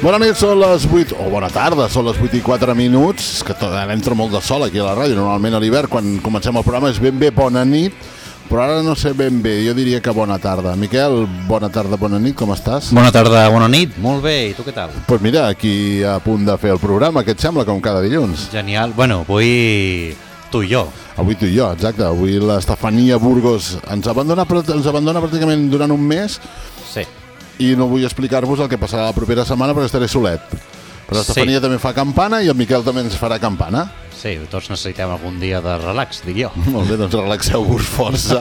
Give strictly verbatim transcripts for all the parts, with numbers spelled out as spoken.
Bona nit, són les vuit, o bona tarda, són les vuit i quatre minuts. És que tot, entra molt de sol aquí a la ràdio. Normalment a l'hivern, quan comencem el programa, és ben bé bona nit, però ara no sé ben bé, jo diria que bona tarda. Miquel, bona tarda, bona nit, com estàs? Bona tarda, bona nit, molt bé, i tu què tal? Doncs pues mira, aquí a punt de fer el programa, què et sembla, com cada dilluns? Genial, bueno, avui tu i jo. Avui tu i jo, exacte, avui l'Estefania Burgos ens abandona, ens abandona pràcticament durant un mes. Sí. I no vull explicar-vos el que passarà la propera setmana perquè estaré solet. Però l'Estefania sí. també fa campana i el Miquel també ens farà campana. Sí, tots necessitem algun dia de relax, dic jo. Molt bé, doncs relaxeu-vos força.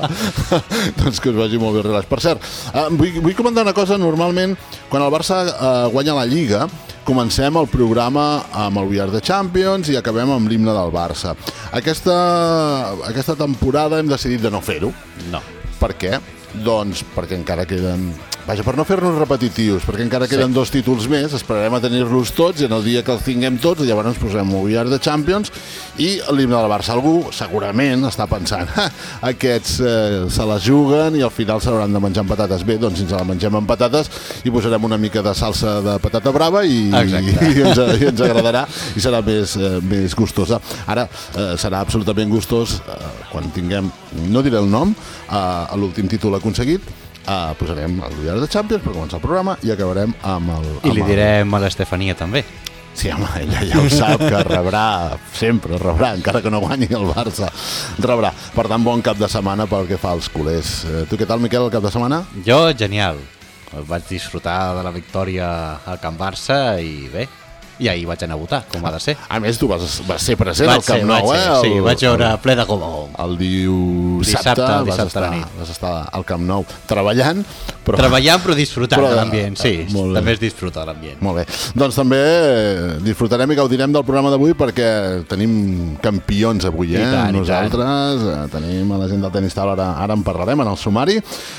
Doncs que us vagi molt bé relax. Per cert, eh, vull, vull comentar una cosa. Normalment, quan el Barça eh, guanya la Lliga, comencem el programa amb el We Are The Champions i acabem amb l'himne del Barça. Aquesta, aquesta temporada hem decidit de no fer-ho. No. Per què? Doncs perquè encara queden... Vaja, per no fer-nos repetitius, perquè encara queden sí. dos títols més, esperarem a tenir-los tots i en el dia que els tinguem tots, llavors ens posem We Are The Champions i l'himne del Barça. Algú segurament està pensant, aquests eh, se la juguen i al final s'hauran de menjar amb patates. Bé, doncs si ens la mengem amb patates i posarem una mica de salsa de patata brava i, i, i, ens, i ens agradarà i serà més, eh, més gustosa. Ara eh, serà absolutament gustós eh, quan tinguem, no diré el nom, eh, l'últim títol aconseguit. Uh, posarem el We Are The Champions per començar el programa i acabarem amb el... Amb I li direm a l'Estefania també. Sí, home, ella ja ho sap, que rebrà sempre, rebrà, encara que no guanyi el Barça, rebrà. Per tant, bon cap de setmana pel que fa als culers. Uh, tu què tal, Miquel, el cap de setmana? Jo, genial. Vaig disfrutar de la victòria al Camp Barça i bé, i ahir vaig anar a votar, com ha de ser. A més, tu vas, vas ser present vaig al Camp ser, Nou, vaig eh? Ser, sí, el, vaig veure ple de gom. El dissabte, dissabte, vas, dissabte estar, a la nit. vas estar al Camp Nou treballant. Però... Treballant però disfrutant però, de l'ambient, sí, molt també es disfruta de l'ambient. Molt bé, doncs també disfrutarem i gaudirem del programa d'avui perquè tenim campions avui, eh? tant, Nosaltres eh, tenim a la gent del tenis taula, ara, ara en parlarem en el sumari,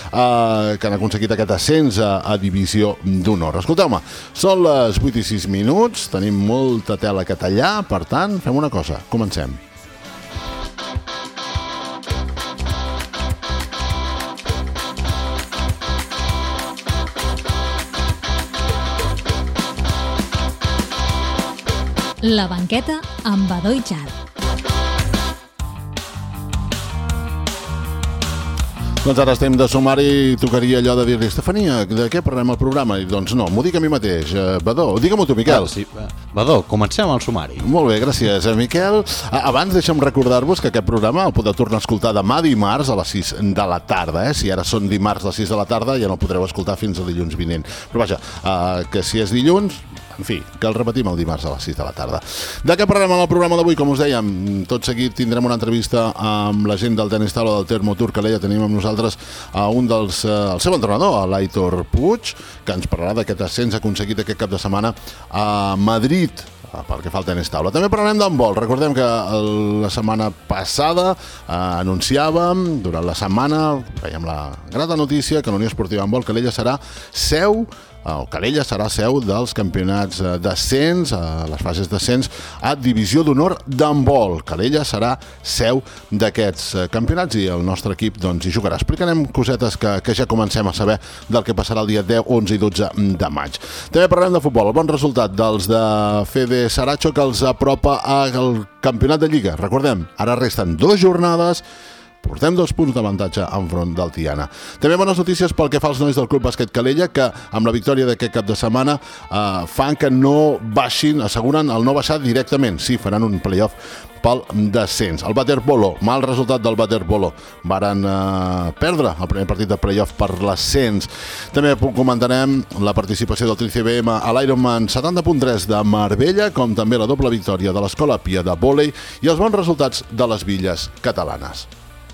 eh, que han aconseguit aquest ascens a, a divisió d'honor. Escolteu-me, són les vuit i sis minuts, tenim molta tela que tallar, per tant, fem una cosa, comencem. La banqueta amb Badó i Char. Doncs ara estem de sumari i tocaria allò de dir-li Estefania, de què parlem al programa? I doncs no, m'ho dic a mi mateix. Uh, Badó, digue-m'ho tu, Miquel. Ah, sí. Badó, comencem el sumari. Molt bé, gràcies, Miquel. Abans deixa'm recordar-vos que aquest programa el podeu tornar a escoltar demà dimarts a les sis de la tarda. Eh? Si ara són dimarts a les sis de la tarda ja no el podreu escoltar fins a dilluns vinent. Però vaja, uh, que si és dilluns... En fi, que el repetim el dimarts a les sis de la tarda. De què parlarem en el programa d'avui? Com us dèiem, tot seguit tindrem una entrevista amb la gent del tenis taula del Termo Tour Calella. Tenim amb nosaltres a un dels, el seu entrenador, l'Aitor Puig, que ens parlarà d'aquest ascens aconseguit aquest cap de setmana a Madrid, pel que fa al tenis taula. També parlarem d'handbol. Recordem que la setmana passada eh, anunciàvem, durant la setmana, veiem la grata notícia que la Unió Esportiva Handbol Calella serà seu o Calella serà seu dels campionats d'ascens, a les fases d'ascens a divisió d'honor d'handbol. Calella serà seu d'aquests campionats i el nostre equip doncs, hi jugarà. Explicarem cosetes que, que ja comencem a saber del que passarà el dia deu, onze i dotze de maig. També parlarem de futbol. El bon resultat dels de Fede Saracho que els apropa al campionat de Lliga. Recordem, ara resten dues jornades, portem dos punts d'avantatge enfront del Tiana. També bones notícies pel que fa als nois del Club Bàsquet Calella, que amb la victòria d'aquest cap de setmana eh, fan que no baixin, asseguren el no baixar directament. Sí, faran un playoff pel descens. El waterpolo, mal resultat del waterpolo. Varen eh, perdre el primer partit de playoff per l'ascens. També comentarem la participació del Tri C B M a l'Ironman setanta punt tres de Marbella, com també la doble victòria de l'Escola Pia de vòlei i els bons resultats de les Villes catalanes.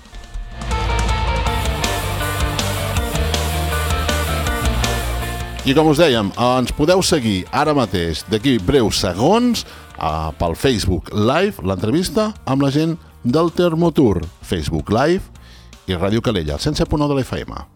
I com us dèiem, ens podeu seguir ara mateix, d'aquí breus segons, eh, pel Facebook Live, l'entrevista amb la gent del Termo Tour. Facebook Live i Ràdio Calella, el cent set punt nou de la F M.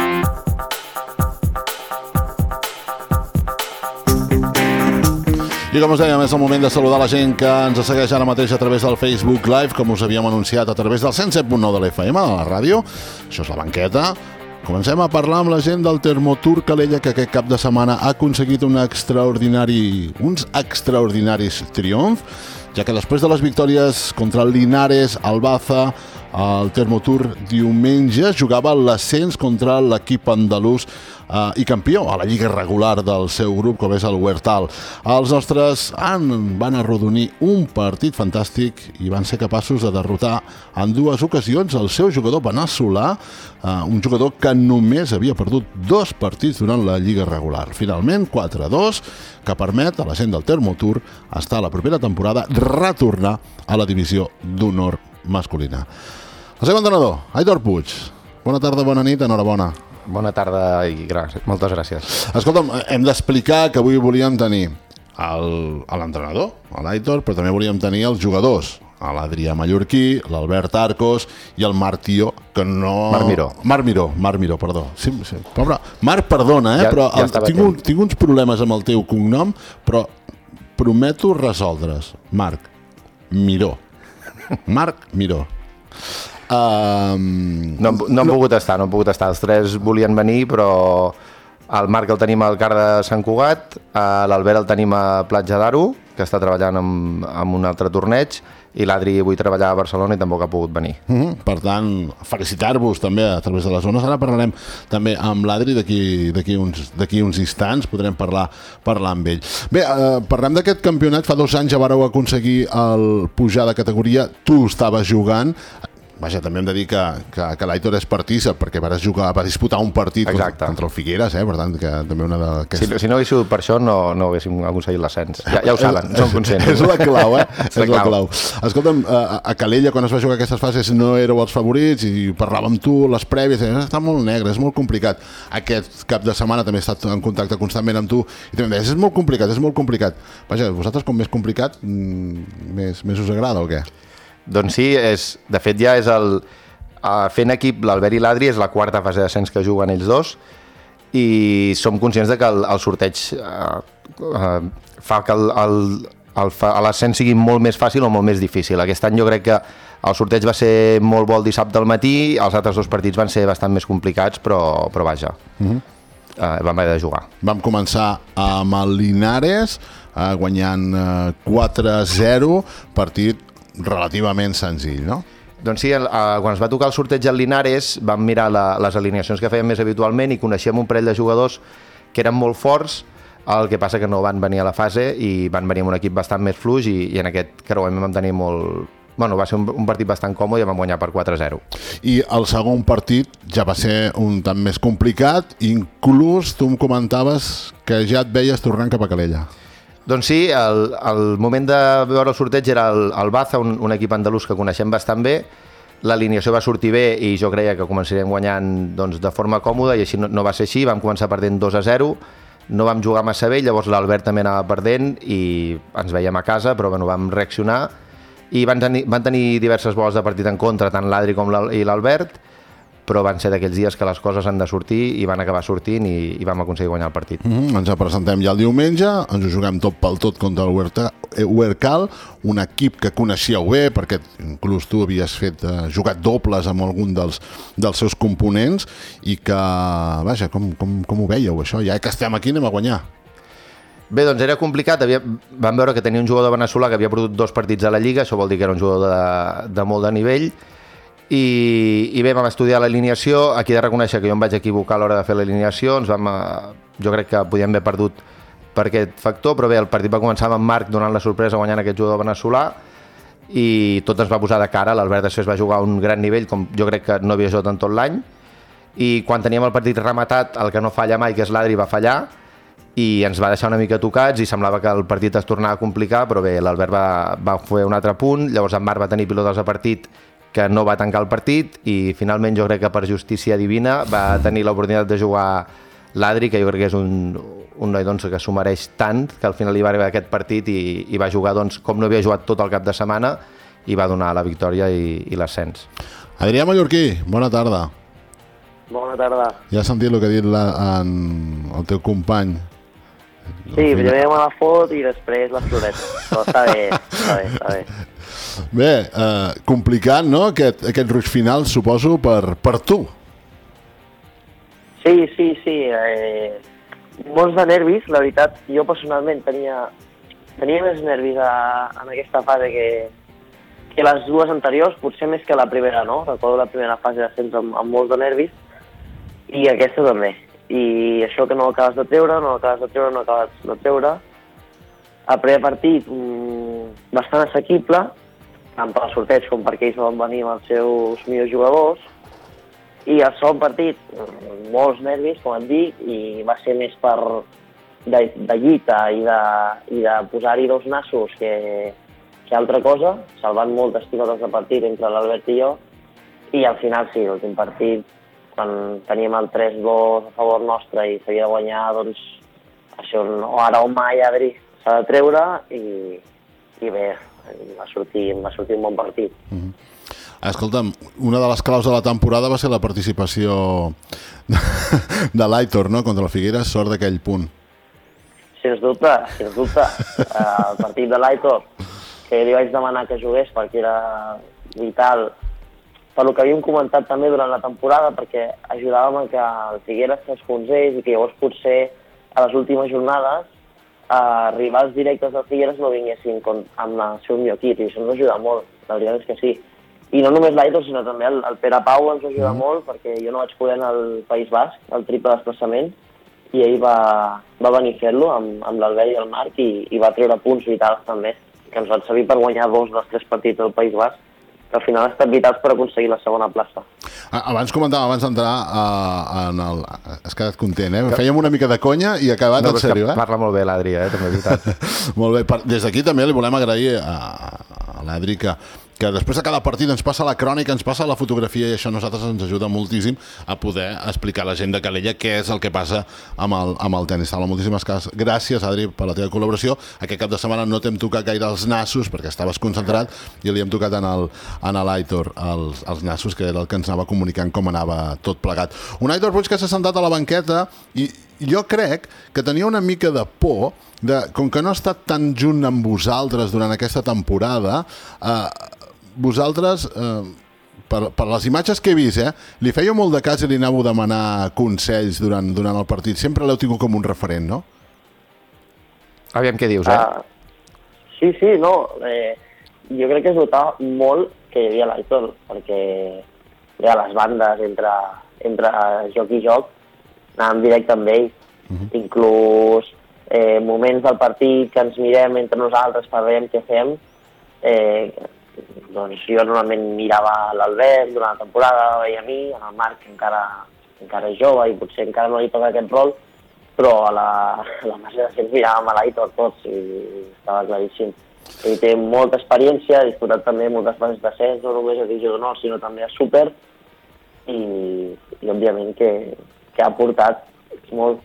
I I com us dèiem, és el moment de saludar la gent que ens segueix ara mateix a través del Facebook Live, com us havíem anunciat a través del cent set punt nou de l'F M, de la ràdio. Això és La Banqueta. Comencem a parlar amb la gent del Thermotour Calella, que aquest cap de setmana ha aconseguit un extraordinari, uns extraordinaris triomf, ja que després de les victòries contra el Linares, el Baza, el Thermotour diumenge jugava l'ascens contra l'equip andalús eh, i campió a la lliga regular del seu grup, com és el Huertal. Els nostres han, van arrodonir un partit fantàstic i van ser capaços de derrotar en dues ocasions el seu jugador veneçolà, eh, un jugador que només havia perdut dos partits durant la lliga regular. Finalment, quatre a dos, que permet a la gent del Thermotour estar a la propera temporada retornar a la divisió d'honor masculina. El seu entrenador, Aitor Puig. Bona tarda, bona nit, enhorabona. Bona tarda i gràcies. Moltes gràcies. Escolta'm, hem d'explicar que avui volíem tenir l'entrenador, l'Aitor, però també volíem tenir els jugadors, l'Adrià Mallorquí, l'Albert Arcos i el Marc Tió, que no... Marc Miró. Marc Miró, Marc Miró, perdó. Sí, sí. Pobre... Marc, perdona, eh? Ja, però ja el, tinc, un, tinc uns problemes amb el teu cognom, però prometo resoldre's. Marc Miró. Marc Miró. Um, no, no hem pogut estar, no hem pogut estar. Els tres volien venir, però el Marc el tenim al Car de Sant Cugat, l'Albert el tenim a Platja d'Aro, que està treballant amb, amb un altre torneig, i l'Adri avui treballar a Barcelona i tampoc ha pogut venir. Uh-huh. Per tant, felicitar-vos també a través de les zones. Ara parlarem també amb l'Adri d'aquí uns, d'aquí uns instants, podrem parlar, parlar amb ell. Bé, eh, parlem d'aquest campionat. Fa dos anys ja vareu aconseguir el pujar de categoria. Tu estaves jugant. Vaja, també hem de dir que, que, que l'Aitor és partícip, perquè vas jugar, va disputar un partit contra, contra el Figueres, eh? Per tant, que també una de... Que si, si no hagués sigut per això, no, no haguéssim aconseguit l'ascens. Ja, ja ho saben, som conscients. És la clau, eh? És la clau. Escolta'm, a Calella, quan es va jugar aquestes fases, no éreu els favorits i parlàvem amb tu, les prèvies, eh? Està molt negre, és molt complicat. Aquest cap de setmana també he estat en contacte constantment amb tu i també deies, és molt complicat, és molt complicat. Vaja, vosaltres com més complicat, més, més us agrada o què? Doncs sí, és, de fet ja és el... Fent equip, l'Albert i l'Adri és la quarta fase d'ascens que juguen ells dos i som conscients de que el, el sorteig eh, eh, fa que l'ascens sigui molt més fàcil o molt més difícil. Aquest any jo crec que el sorteig va ser molt bo el dissabte al matí, els altres dos partits van ser bastant més complicats, però, però vaja, uh-huh. eh, vam haver de jugar. Vam començar amb el Linares, eh, guanyant eh, quatre a zero, partit relativament senzill, no? Doncs sí, el, eh, quan es va tocar el sorteig al Linares vam mirar la, les alineacions que fèiem més habitualment i coneixíem un parell de jugadors que eren molt forts, el que passa que no van venir a la fase i van venir amb un equip bastant més fluix i, i en aquest creuament vam tenir molt... Bueno, va ser un, un partit bastant còmode i vam guanyar per quatre a zero. I el segon partit ja va ser un tant més complicat, inclús tu em comentaves que ja et veies tornant cap a Calella. Doncs sí, el, el moment de veure el sorteig era el, el Baza, un, un equip andalús que coneixem bastant bé. L'alineació va sortir bé i jo creia que començaríem guanyant doncs, de forma còmoda i així no, no va ser així, vam començar perdent dos a zero, no vam jugar massa bé, llavors l'Albert també anava perdent i ens veiem a casa, però bueno, vam reaccionar i van tenir, van tenir diverses boles de partit en contra, tant l'Adri com l'Albert, però van ser d'aquells dies que les coses han de sortir i van acabar sortint i, i vam aconseguir guanyar el partit. Mm-hmm. Ens presentem ja el diumenge, ens ho juguem tot pel tot contra el Huercal, un equip que coneixíeu bé, perquè inclús tu havies fet, eh, jugat dobles amb algun dels, dels seus components i que, vaja, com, com, com ho veieu això? Ja que estem aquí anem a guanyar. Bé, doncs era complicat, havia, vam veure que tenia un jugador veneçolà que havia perdut dos partits a la Lliga, això vol dir que era un jugador de, de molt de nivell, I, i bé, vam estudiar l'alineació. Aquí he de reconèixer que jo em vaig equivocar a l'hora de fer l'alineació, ens vam, jo crec que podíem haver perdut per aquest factor, però bé, el partit va començar amb Marc donant la sorpresa guanyant aquest jugador veneçolà i tot ens va posar de cara. L'Albert després va jugar a un gran nivell, com jo crec que no havia jugat en tot l'any, i quan teníem el partit rematat, el que no falla mai, que és l'Adri, va fallar i ens va deixar una mica tocats i semblava que el partit es tornava a complicar, però bé, l'Albert va, va fer un altre punt, llavors en Marc va tenir pilotes de partit que no va tancar el partit i finalment jo crec que per justícia divina va tenir l'oportunitat de jugar l'Adri, que jo crec que és un, un noi doncs, que s'ho mereix tant, que al final li va arribar aquest partit i, i va jugar doncs, com no havia jugat tot el cap de setmana i va donar la victòria i, i l'ascens. Adrià Mallorquí, bona tarda. Bona tarda. Ja has sentit el que ha dit la, en, el teu company. Sí, primer me la fot i després les floretes. Però està bé, està bé, està bé. Bé, eh, complicat, no?, aquest, aquest ruix final, suposo, per, per tu. Sí, sí, sí. Eh, molts de nervis, la veritat. Jo personalment tenia, tenia més nervis a, en aquesta fase que, que les dues anteriors, potser més que la primera, no? Recordo la primera fase d'ascens amb, amb molts de nervis i aquesta també. I això que no acabes de treure, no acabes de treure, no acabes de treure. El primer partit, mmm, bastant assequible, tant per sorteig com perquè ells van venir amb els seus millors jugadors. I el segon partit, molts nervis, com et dic, i va ser més per de, de lluita i de, i de posar-hi dos nassos que, que altra cosa, salvant moltes pilotes de partit entre l'Albert i jo. I al final sí, l'últim partit, quan teníem el tres dos a favor nostre i s'havia de guanyar, doncs, això o ara o mai, Adri, s'ha de treure i, i bé, va sortir, va sortir un bon partit. Mm-hmm. Escolta'm, una de les claus de la temporada va ser la participació de, de l'Aitor, no?, contra el Figueres, sort d'aquell punt. Sens dubte, sens dubte. El partit de l'Aitor, que li vaig demanar que jugués perquè era vital, per el que havíem comentat també durant la temporada, perquè ajudàvem a que el Figueres s'esfonsés i que llavors potser a les últimes jornades eh, rivals directes del Figueres no vinguessin amb el seu millor equip, i això ens ajuda molt, la veritat és que sí. I no només l'Aitor, sinó també el, el Pere Pau ens ajuda mm. molt, perquè jo no vaig poder anar al País Basc, al triple desplaçament, i ell va, va venir a fer-lo amb, amb l'Albert i el Marc i, i va treure punts vitals també, que ens van servir per guanyar dos dels tres partits del País Basc, que al final ha estat vitals per aconseguir la segona plaça. Abans comentàvem, abans d'entrar uh, en el... Has quedat content, eh? Fèiem una mica de conya i ha acabat no, en sèrio, eh? Parla molt bé l'Adri, eh? També és veritat. Molt bé. Des d'aquí també li volem agrair a, a l'Adri que, que després de cada partit ens passa la crònica, ens passa la fotografia i això a nosaltres ens ajuda moltíssim a poder explicar a la gent de Calella què és el que passa amb el, amb el tenis sala. Moltíssimes gràcies, Adri, per la teva col·laboració. Aquest cap de setmana no t'hem tocat gaire els nassos perquè estaves concentrat i li hem tocat en el, en l'Aitor els, els nassos, que era el que ens anava comunicant com anava tot plegat. Un Aitor Puig que s'ha sentat a la banqueta i jo crec que tenia una mica de por de, com que no ha estat tan junt amb vosaltres durant aquesta temporada, eh, vosaltres, eh, per, per les imatges que he vist, eh, li fèieu molt de cas i li anàveu a demanar consells durant, durant el partit. Sempre l'heu tingut com un referent, no? Aviam què dius, eh? Uh, sí, sí, no. Eh, jo crec que es notava molt que hi havia l'Aitor, perquè ja les bandes entre, entre joc i joc anàvem directe amb ell. Uh-huh. Inclús eh, moments del partit que ens mirem entre nosaltres per veure què fem, eh, doncs jo normalment mirava l'Albert durant la temporada, veia a mi, en el Marc que encara, encara és jove i potser encara no li toca aquest rol, però a la, a la massa de temps miràvem a l'Aitor tots i estava claríssim. Ell té molta experiència, ha disputat també moltes fases d'ascens, no només a divisió d'honor, sinó també a súper, i, i òbviament que, que ha aportat molt.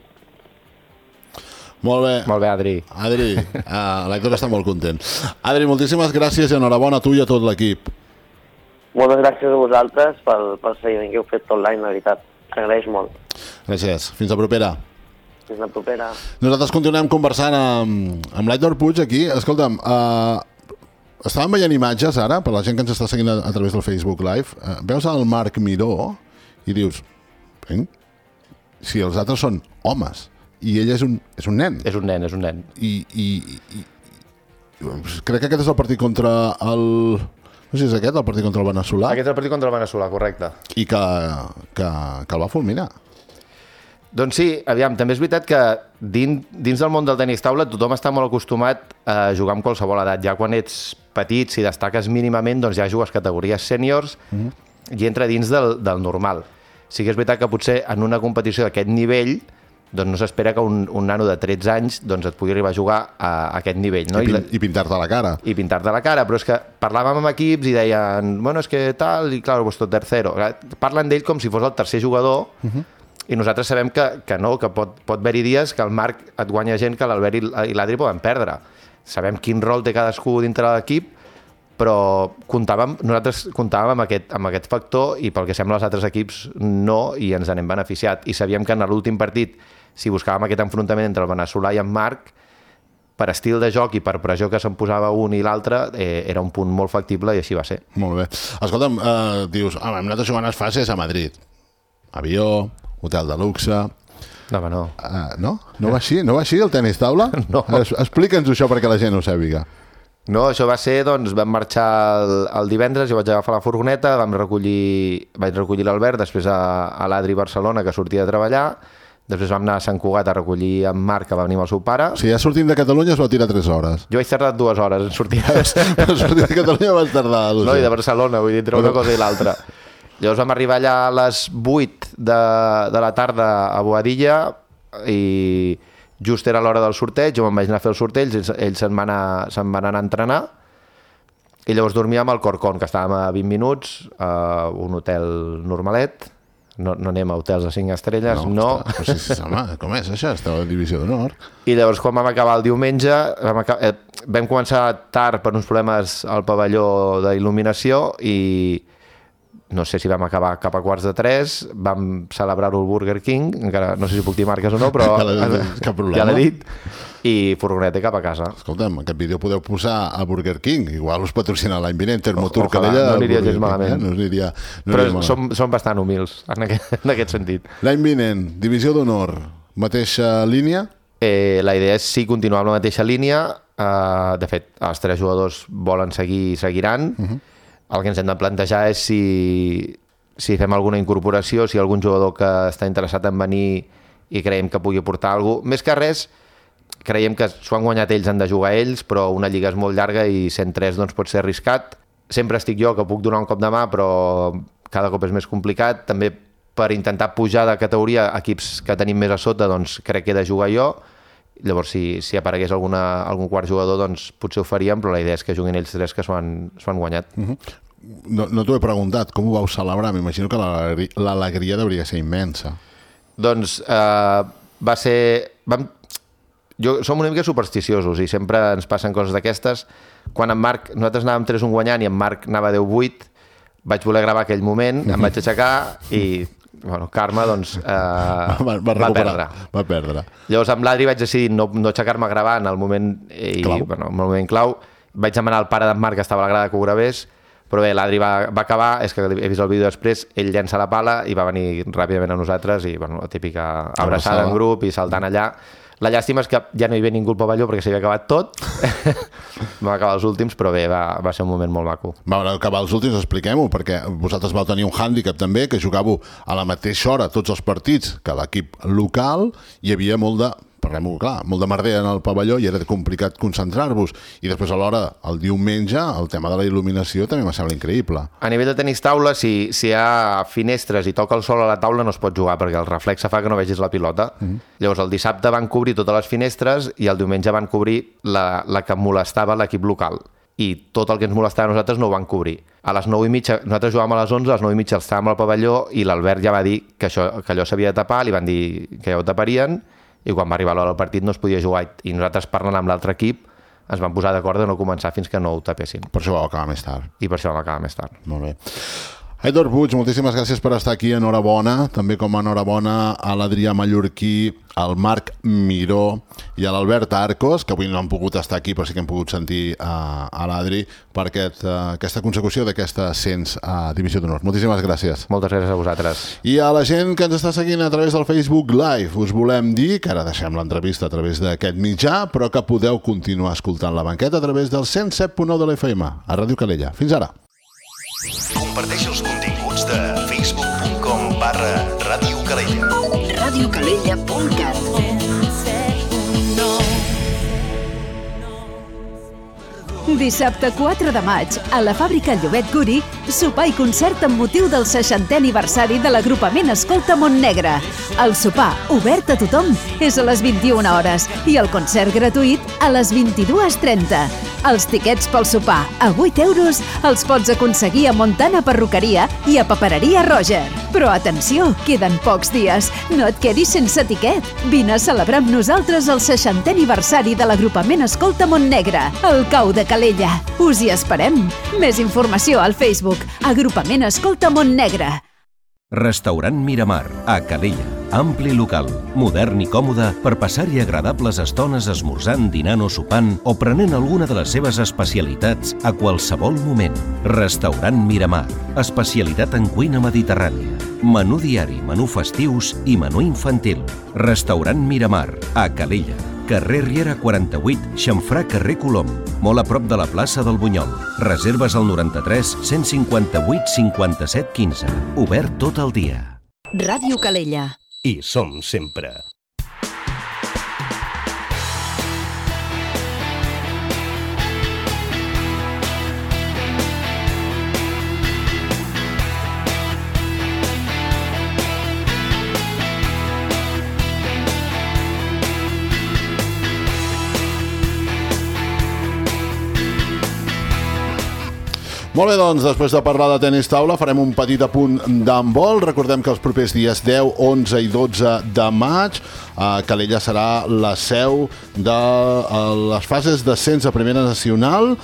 Molt bé. Molt bé, Adri. Adri, uh, l'Aitor està molt content. Adri, moltíssimes gràcies i enhorabona a tu i a tot l'equip. Moltes gràcies a vosaltres pel, pel seguiment que heu fet tot l'any, la veritat. S'agraeix molt. Gràcies. Fins la propera. Fins la propera. Nosaltres continuem conversant amb, amb l'Aitor Puig aquí. Escolta'm, uh, estàvem veient imatges ara, per la gent que ens està seguint a, a través del Facebook Live. Uh, veus el Marc Miró i dius, eh? Si els altres són homes i ell és un, és un nen. És un nen, és un nen. I, i, i, i crec que aquest és el partit contra el... No sé si és aquest, el partit contra el veneçolà. Aquest és el partit contra el veneçolà, correcte. I que, que, que el va fulminar. Doncs sí, aviam, també és veritat que dins, dins del món del tenis taula tothom està molt acostumat a jugar amb qualsevol edat. Ja quan ets petit, si destaques mínimament, doncs ja jugues categories sèniors mm-hmm. i entra dins del, del normal. Sí que és veritat que potser en una competició d'aquest nivell doncs no s'espera que un, un nano de tretze anys doncs et pugui arribar a jugar a, a aquest nivell. No? I, pin, I pintar-te la cara. I pintar-te la cara, però és que parlàvem amb equips i deien, bueno, és que tal, i clar, vuestro tercero. Parlen d'ell com si fos el tercer jugador uh-huh. i nosaltres sabem que, que no, que pot, pot haver-hi dies que el Marc et guanya gent que l'Albert i l'Adri poden perdre. Sabem quin rol té cadascú dintre de l'equip, però comptàvem, nosaltres comptàvem amb aquest, amb aquest factor i pel que sembla els altres equips no, i ens n'hem beneficiat. I sabíem que en l'últim partit si buscàvem aquest enfrontament entre el veneçolà i en Marc, per estil de joc i per pressió que se'n posava un i l'altre, eh, era un punt molt factible i així va ser. Molt bé. Escolta'm, eh, dius, home, hem anat a jugar unes fases a Madrid. Avió, hotel de luxe... No, home, no. Uh, no? No va així? No va així el tenis taula? No. Es, explica'ns això perquè la gent ho sàpiga. No, això va ser, doncs, vam marxar el, el divendres, jo vaig agafar la furgoneta, vam recollir, vaig recollir l'Albert, després a, a l'Adri Barcelona, que sortia de treballar, després vam anar a Sant Cugat a recollir en Marc, que va venir amb el seu pare. O sigui, ja sortint de Catalunya es va tirar tres hores. Jo vaig tardar dues hores en sortir. Però sortint de Catalunya vas tardar... No, i de Barcelona, vull dir, entre una cosa i l'altra. Llavors vam arribar allà a les vuit de, de la tarda a Boadilla i just era l'hora del sorteig, jo me'n vaig anar a fer el sorteig, ells, ells se'n van, anar, se'n van anar a entrenar i llavors dormíem al Corcón, que estàvem a vint minuts, a un hotel normalet. No, no anem a hotels de cinc estrelles, no. no. Està, sí, sí, home, com és això? Estava en divisió d'honor. I llavors, quan vam acabar el diumenge, vam, acabar, eh, vam començar tard per uns problemes al pavelló d'il·luminació i no sé si vam acabar cap a quarts de tres, vam celebrar-ho al Burger King, encara no sé si puc dir marques o no, però cap problema. Ja l'he dit, i furgoneta cap a casa. Escolta'm, aquest vídeo podeu posar a Burger King, igual us patrocina l'any vinent, Termotur Calella. No aniria gens malament. Eh? No aniria, no però aniria som, som bastant humils en aquest, en aquest sentit. L'any vinent, divisió d'honor, mateixa línia? Eh, la idea és sí continuar amb la mateixa línia, eh, de fet, els tres jugadors volen seguir i seguiran. Uh-huh. El que ens hem de plantejar és si, si fem alguna incorporació, si hi ha algun jugador que està interessat en venir i creiem que pugui aportar alguna cosa. Més que res, creiem que s'ho han guanyat ells, han de jugar ells, però una lliga és molt llarga i cent tres doncs, pot ser arriscat. Sempre estic jo, que puc donar un cop de mà, però cada cop és més complicat. També per intentar pujar de categoria equips que tenim més a sota, doncs crec que he de jugar jo. Llavors, si, si aparegués alguna, algun quart jugador, doncs potser ho faríem, però la idea és que juguin ells tres que s'ho han, s'ho han guanyat. Uh-huh. No, no t'ho he preguntat, com ho vau celebrar? M'imagino que l'alegria hauria ser immensa. Doncs eh, va ser... Vam... Jo, som una mica supersticiosos i sempre ens passen coses d'aquestes. Quan en Marc, nosaltres anàvem tres un guanyant i en Marc anava deu vuit, vaig voler gravar aquell moment, em vaig aixecar i... Bueno, Carme, doncs, eh, va, va, va perdre. Va perdre. Llavors, amb l'Adri vaig decidir no, no aixecar-me a gravar en el moment, i, clau. Bueno, en el moment clau. Vaig demanar al pare d'en Marc, que estava a la grada, que ho gravés, però bé, l'Adri va, va acabar, és que he vist el vídeo després, ell llença la pala i va venir ràpidament a nosaltres i, bueno, la típica abraçada en grup i saltant allà. La llàstima és que ja no hi ve ningú al pavelló perquè s'havia acabat tot. Vam acabar els últims, però bé, va, va ser un moment molt maco. Va acabar els últims, expliquem-ho, perquè vosaltres vau tenir un hàndicap també, que jugàveu a la mateixa hora tots els partits que l'equip local, hi havia molt de... parlem-ho clar, molt de merder en el pavelló i era complicat concentrar-vos. I després a l'hora, el diumenge, el tema de la il·luminació també me sembla increïble. A nivell de tenis taula, si, si hi ha finestres i toca el sol a la taula no es pot jugar perquè el reflex fa que no vegis la pilota. Uh-huh. Llavors el dissabte van cobrir totes les finestres i el diumenge van cobrir la, la que molestava l'equip local. I tot el que ens molestava a nosaltres no ho van cobrir. A les nou i mitja, nosaltres jugàvem a les onze, a les nou i mitja estàvem al pavelló i l'Albert ja va dir que, això, que allò s'havia de tapar, li van dir que ja ho taparien, i quan va arribar l'hora del partit no es podia jugar i nosaltres parlant amb l'altre equip ens vam posar d'acord de no començar fins que no ho tapessin. Per això va acabar més tard. I per això vam acabar més tard. Molt bé. Héctor Puig, moltíssimes gràcies per estar aquí, enhorabona, també com a enhorabona a l'Adrià Mallorquí, al Marc Miró i a l'Albert Arcos, que avui no han pogut estar aquí, però sí que hem pogut sentir a, a l'Adri per aquest, uh, aquesta consecució d'aquesta ascens a Divisió d'Honor. Moltíssimes gràcies. Moltes gràcies a vosaltres. I a la gent que ens està seguint a través del Facebook Live, us volem dir que ara deixem l'entrevista a través d'aquest mitjà, però que podeu continuar escoltant La Banqueta a través del cent set punt nou de l'F M, a Ràdio Calella. Fins ara. Comparteix els continguts de facebook punt com barra Ràdio Calella. ràdio calella punt cat. Dissabte quatre de maig, a la fàbrica Llobet Guri, sopar i concert amb motiu del seixantè aniversari de l'agrupament Escolta Montnegre. El sopar, obert a tothom, és a les vint-i-una hores i el concert gratuït a les vint-i-dues trenta. Els tiquets pel sopar, a vuit euros, els pots aconseguir a Montana Perruqueria i a Papereria Roger. Però atenció, queden pocs dies, no et quedis sense tiquet. Vine a celebrar amb nosaltres el seixantè aniversari de l'agrupament Escolta Montnegre, al Cau de Calella. Us hi esperem. Més informació al Facebook, Agrupament Escolta Montnegre. Restaurant Miramar, a Calella. ampli local, modern i còmode per passar-hi agradables estones esmorzant, dinant o sopant o prenent alguna de les seves especialitats a qualsevol moment. Restaurant Miramar, especialitat en cuina mediterrània. Menú diari, menú festius i menú infantil. Restaurant Miramar, a Calella. Carrer Riera quaranta-vuit, Xamfrà carrer Colom, molt a prop de la plaça del Bunyol. Reserves al noranta-tres cent cinquanta-vuit cinquanta-set quinze. Obert tot el dia. Ràdio Calella. Hi som sempre. Molt bé, doncs, després de parlar de tenis taula, farem un petit apunt d'handbol. Recordem que els propers dies deu, onze i dotze de maig a Calella serà la seu de les fases d'ascens a Primera Nacional,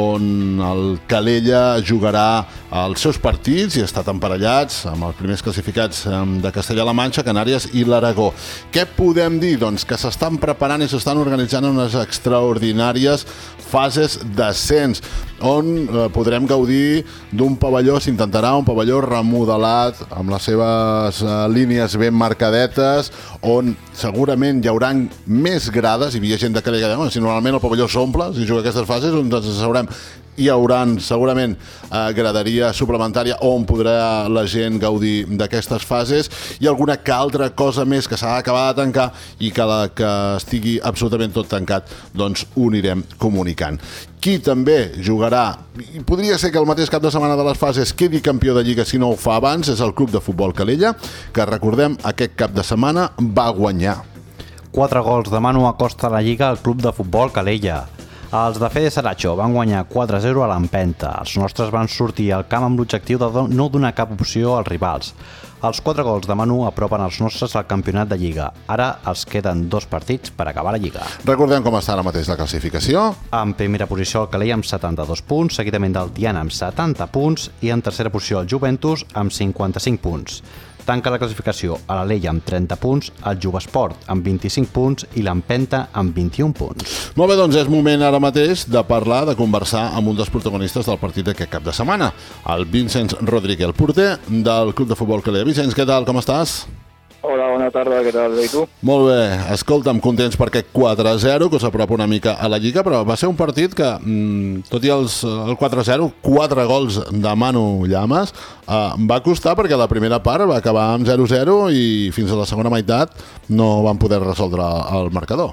on el Calella jugarà els seus partits i estat emparellats amb els primers classificats de Castella-La Manxa, Canàries i l'Aragó. Què podem dir? Doncs que s'estan preparant i s'estan organitzant unes extraordinàries fases d'ascens, on eh, podrem gaudir d'un pavelló, s'intentarà un pavelló remodelat, amb les seves eh, línies ben marcadetes, on segurament hi haurà més grades. Hi havia gent de Calella que deia, si normalment el pavelló s'omple, si juga aquestes fases, on ens asseurem, hi haurà segurament eh, graderia suplementària on podrà la gent gaudir d'aquestes fases, i alguna que altra cosa més que s'ha d'acabar de tancar i que la que estigui absolutament tot tancat, doncs ho anirem comunicant. Qui també jugarà, i podria ser que el mateix cap de setmana de les fases quedi campió de Lliga si no ho fa abans, és el Club de Futbol Calella, que recordem aquest cap de setmana va guanyar. Quatre gols de Manu Acosta a la Lliga al Club de Futbol Calella. Els de Fede Saracho van guanyar quatre a zero a l'Empenta. Els nostres van sortir al camp amb l'objectiu de no donar cap opció als rivals. Els quatre gols de Manu apropen els nostres al campionat de Lliga. Ara els queden dos partits per acabar la Lliga. Recordem com està ara mateix la classificació. En primera posició el Calella amb setanta-dos punts, seguidament del Tiana amb setanta punts i en tercera posició el Juventus amb cinquanta-cinc punts. Tanca la classificació a l'Alella amb trenta punts, el Jovesport amb vint-i-cinc punts i l'Empenta amb vint-i-un punts. Molt bé, doncs és moment ara mateix de parlar, de conversar amb un dels protagonistes del partit d'aquest cap de setmana, el Vicenç Rodríguez, el porter del Club de Futbol Calella. Vicenç, què tal? Com estàs? Hola, bona tarda, què tal? I tu? Molt bé, escolta'm, contents per aquest quatre a zero, que us apropa una mica a la Lliga, però va ser un partit que, mmm, tot i els, el quatre a zero, quatre gols de Manu Llamas, eh, va costar perquè la primera part va acabar amb zero a zero i fins a la segona meitat no van poder resoldre el marcador.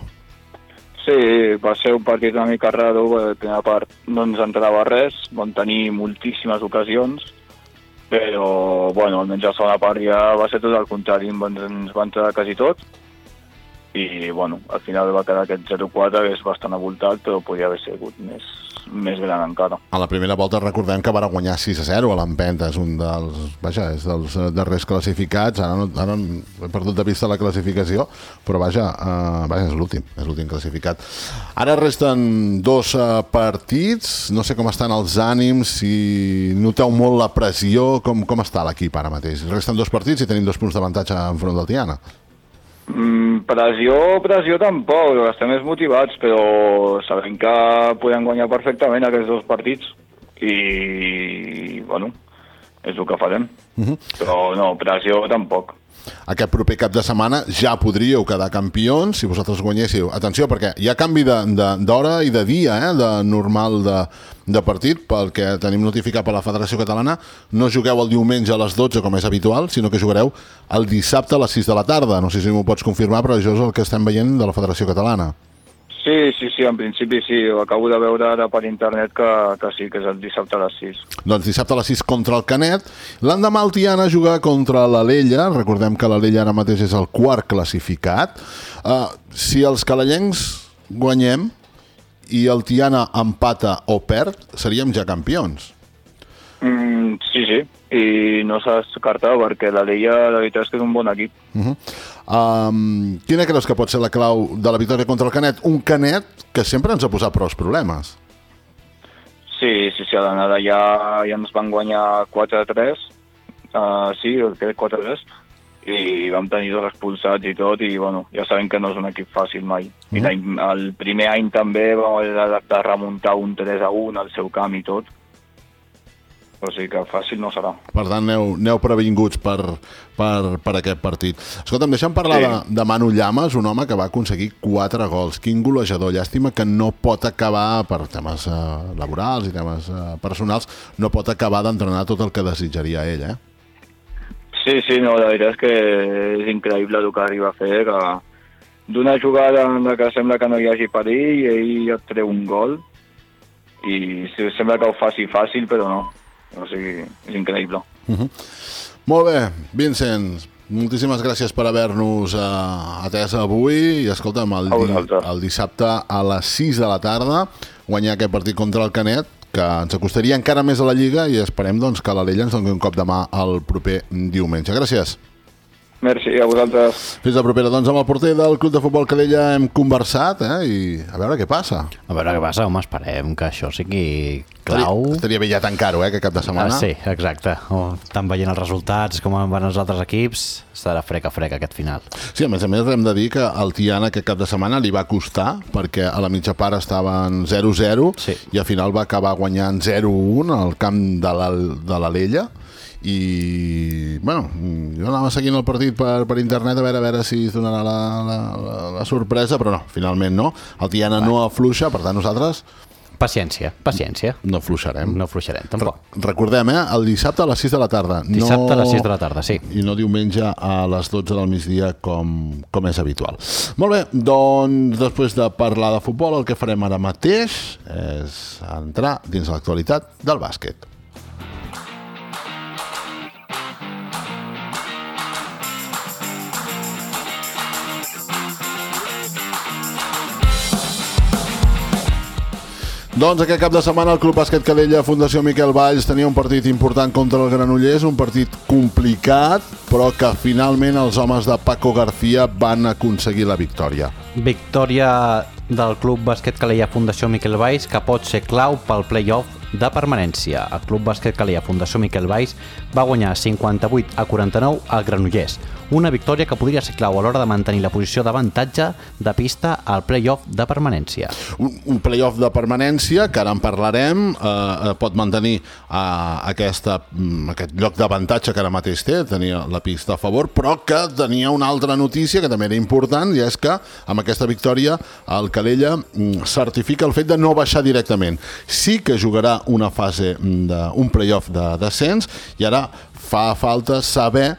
Sí, va ser un partit una mica raro, la primera part no ens entrava res, vam tenir moltíssimes ocasions, però, bueno, almenys la segona part ja va ser tot el contrari, ens va entrar quasi tot i, bueno, al final va quedar aquest zero quatre, que és bastant avoltat, però podia haver sigut més, més gran encara. A la primera volta recordem que va guanyar sis a zero a l'Empenta, és un dels, vaja, és dels darrers classificats, ara, no, ara he perdut de vista la classificació, però vaja, uh, vaja és l'últim, és l'últim classificat. Ara resten dos uh, partits, no sé com estan els ànims, si noteu molt la pressió, com, com està l'equip ara mateix? Resten dos partits i tenim dos punts d'avantatge enfront del Tiana. Mm, pressió, pressió tampoc, estem més motivats, però sabem que podem guanyar perfectament aquests dos partits i, bueno, és el que farem. Uh-huh. Però no, pressió tampoc. Aquest proper cap de setmana ja podríeu quedar campions si vosaltres guanyéssiu. Atenció, perquè hi ha canvi d'hora i de dia, eh, de normal de, de partit, pel que tenim notificat per la Federació Catalana. No jugueu el diumenge a les dotze, com és habitual, sinó que jugareu el dissabte a les sis de la tarda. No sé si m'ho pots confirmar, però això és el que estem veient de la Federació Catalana. Sí, sí, sí, en principi sí. Ho acabo de veure ara per internet que, que sí, que és el dissabte a les sis. Doncs dissabte a les sis contra el Canet. L'endemà el Tiana juga contra l'Alella. Recordem que l'Alella ara mateix és el quart classificat. Uh, si els calellencs guanyem i el Tiana empata o perd, seríem ja campions. Mm, sí, sí. I no s'ha descartat perquè l'Alella, la veritat és que és un bon equip. Uh-huh. um, quina creus que pot ser la clau de la victòria contra el Canet? Un Canet que sempre ens ha posat prou problemes. Sí, sí, sí, a l'anada ja, ja ens van guanyar quatre a tres, uh, sí, crec quatre a tres, i vam tenir dos expulsats i tot, i bueno, ja sabem que no és un equip fàcil mai. Mm. I l'any, el primer any també vam haver de remuntar un tres a un al seu camp i tot. O sigui que fàcil no serà. Per tant, aneu, aneu previnguts per, per, per aquest partit. Escolta'm, deixa'm parlar sí. de, de Manu Llamas, un home que va aconseguir quatre gols. Quin golejador. Llàstima que no pot acabar, per temes eh, laborals i temes eh, personals, no pot acabar d'entrenar tot el que desitjaria ell, eh? Sí, sí, no, la veritat és que és increïble el que arriba a fer, que d'una jugada en la que sembla que no hi hagi perill i ell et treu un gol i sembla que ho faci fàcil, però no. O sigui, és increïble. Uh-huh. Molt bé, Vincent, moltíssimes gràcies per haver-nos uh, atès avui i escolta'm, el, di el dissabte a les sis de la tarda guanyar aquest partit contra el Canet, que ens acostaria encara més a la Lliga i esperem doncs, que l'Alella ens doni un cop de mà el proper diumenge. Gràcies. Merci, a vosaltres. Fins la propera. Doncs amb el porter del Club de Futbol Calella hem conversat, eh? I a veure què passa. A veure què passa, home, esperem que això sigui clau. Estaria, estaria bé ja tancar-ho, eh, que cap de setmana. Ah, sí, exacte. Oh, estan veient els resultats, com van els altres equips, estarà frec a frec aquest final. Sí, a més a més hem de dir que el Tiana aquest cap de setmana li va costar, perquè a la mitja part estaven zero zero sí. i al final va acabar guanyant zero un al camp de l'Alella. I, bueno, jo anava seguint el partit per, per internet a veure, a veure si es donarà la, la, la, la sorpresa, però no, finalment no. El Tiana no afluixa, per tant nosaltres... Paciència, paciència. No afluixarem. No afluixarem, tampoc. Re recordem, eh? El dissabte a les sis de la tarda. Dissabte no... a les sis de la tarda, sí. I no diumenge a les dotze del migdia com, com és habitual. Molt bé, doncs després de parlar de futbol, el que farem ara mateix és entrar dins l'actualitat del bàsquet. Doncs aquest cap de setmana el Club Bàsquet Calella Fundació Miquel Valls tenia un partit important contra el Granollers, un partit complicat, però que finalment els homes de Paco García van aconseguir la victòria. Victòria del Club Bàsquet Calella Fundació Miquel Valls que pot ser clau pel play-off de permanència. El Club Bàsquet Calella Fundació Miquel Valls va guanyar cinquanta-vuit a quaranta-nou al Granollers. Una victòria que podria ser clau a l'hora de mantenir la posició d'avantatge de pista al play-off de permanència. Un, un play-off de permanència, que ara en parlarem, eh, pot mantenir eh, aquesta, aquest lloc d'avantatge que ara mateix té, tenia la pista a favor, però que tenia una altra notícia que també era important, i és que amb aquesta victòria el Calella certifica el fet de no baixar directament. Sí que jugarà una fase, de, un play-off de descens, i ara fa falta saber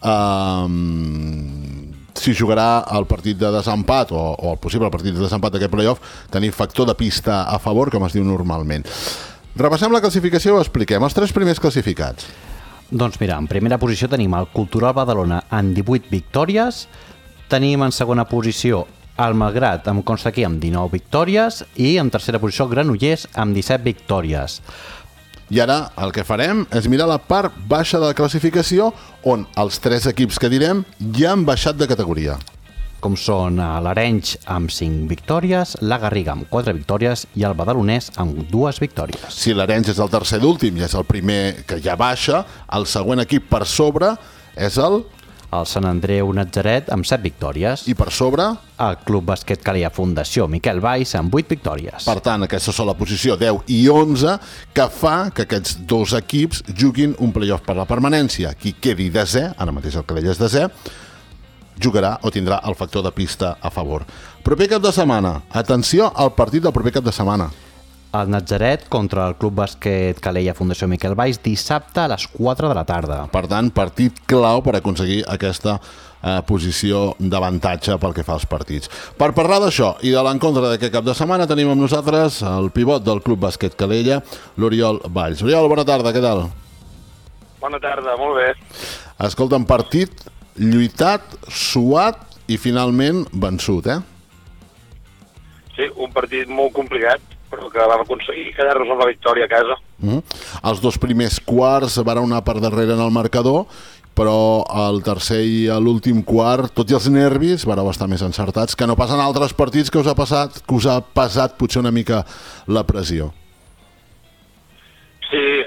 Um, si jugarà el partit de desempat o, o el possible partit de desempat d'aquest playoff, tenir factor de pista a favor, com es diu normalment. Repassem la classificació i ho expliquem. Els tres primers classificats. Doncs mira, en primera posició tenim el Cultural Badalona amb divuit victòries, tenim en segona posició el Malgrat, em consta aquí, amb dinou victòries, i en tercera posició Granollers amb disset victòries. I ara el que farem és mirar la part baixa de la classificació, on els tres equips que direm ja han baixat de categoria. Com són l'Arenys amb cinc victòries, la Garriga amb quatre victòries i el Badalonès amb dues victòries. Si l'Arenys és el tercer d'últim i és el primer que ja baixa, el següent equip per sobre és el... el Sant Andreu Natzaret amb set victòries. I per sobre? El Club Bàsquet Calella Fundació Miquel Valls amb vuit victòries. Per tant, aquesta sola posició deu i onze, que fa que aquests dos equips juguin un playoff per la permanència. Qui quedi desè, ara mateix el Calella és desè, jugarà o tindrà el factor de pista a favor. Proper cap de setmana. Atenció al partit del proper cap de setmana. El Natzaret contra el Club Bàsquet Calella Fundació Miquel Valls dissabte a les quatre de la tarda. Per tant, partit clau per aconseguir aquesta eh, posició d'avantatge pel que fa als partits. Per parlar d'això i de l'encontre d'aquest cap de setmana tenim amb nosaltres el pivot del Club Bàsquet Calella, l'Oriol Valls. Oriol, bona tarda, què tal? Bona tarda, molt bé. Escolta'm, partit lluitat, suat i finalment vençut, eh? Sí, un partit molt complicat, però que vam aconseguir quedar-nos amb la victòria a casa. Mm. Els dos primers quarts van anar per darrere en el marcador, però el tercer i l'últim quart, tot i els nervis, vareu estar més encertats, que no passen altres partits que us ha passat, que us ha pesat potser una mica la pressió. Sí,